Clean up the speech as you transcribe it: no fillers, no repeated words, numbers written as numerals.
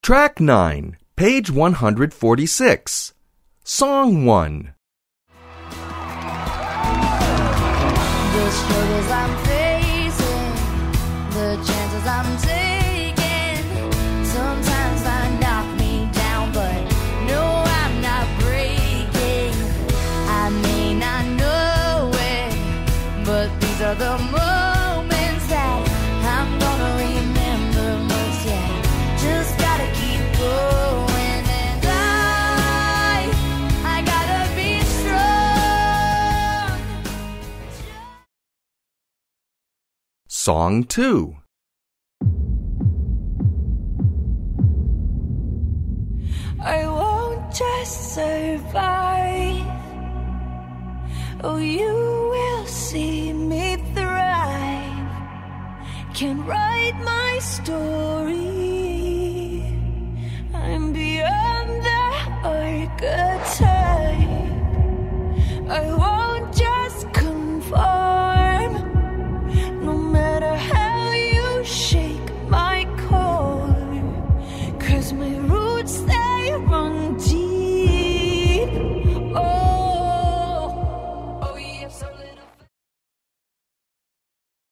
Track 9, page 146. Song 1. The struggles I'm facing, the chances I'm taking, sometimes I knock me down, but no, I'm not breaking. I may not know it, but these are the moments that I'm gonna remember most, yeah. Just gotta keep going, and I gotta be strong. Song 2. I won't just survive. Oh, you will see me thrive. Can write my story. I'm beyond the archetype. I won't just